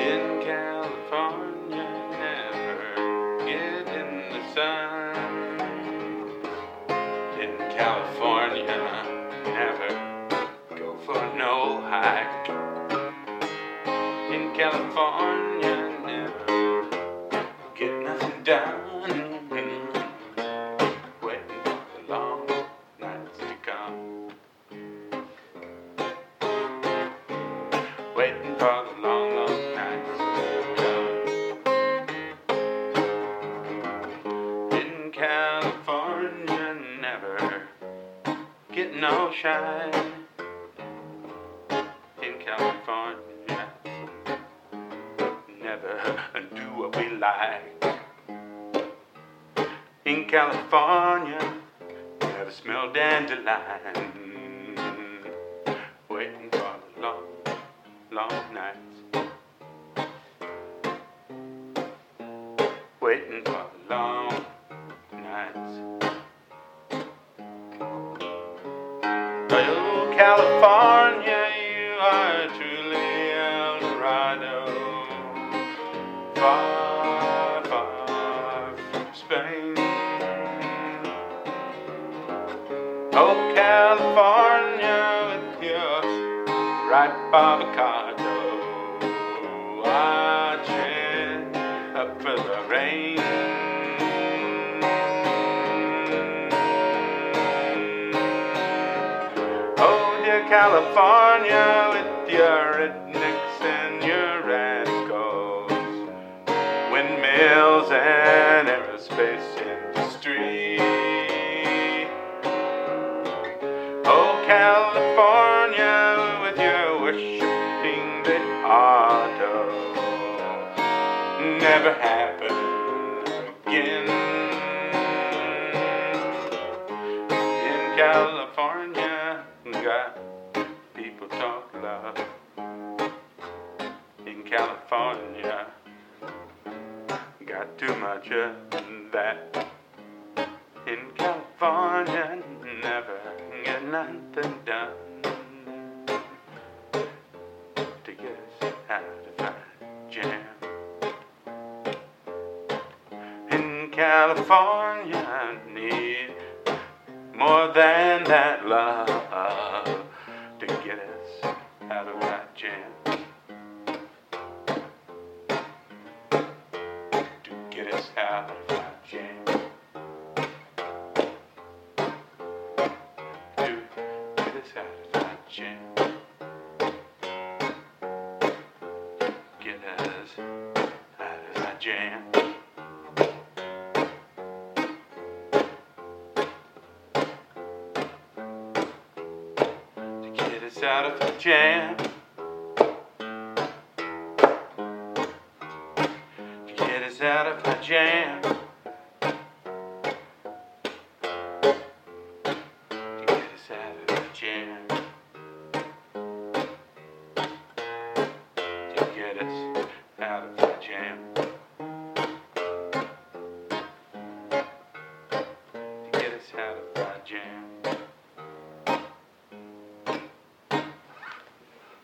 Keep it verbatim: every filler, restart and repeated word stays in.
In California, never get in the sun. In California, never go for no hike. In California, never get nothing done. Waiting for the long nights to come. Waiting for the long, long nights to come. In California, never get no shine. In California, never do what we like. In California, never smell dandelion. Waiting for the long, long nights. Waiting for the long nights. Oh, California, you are truly El Dorado. Far, far from Spain. Oh, California, with your ripe avocado, watching up for the rain. Oh, dear California, with your rednecks and your radicals, windmills and aerospace industry. Oh, California, with your worshiping the auto, never happen again. In California, got people talk love. In California, got too much of that. In California, never get nothing done to get us out of our jam. In California, I need more than that love to get us out of our jam. To get us out of our jam. To get us out of our jam. Get us out of our jam. Get us out of the jam. Get us out of the jam.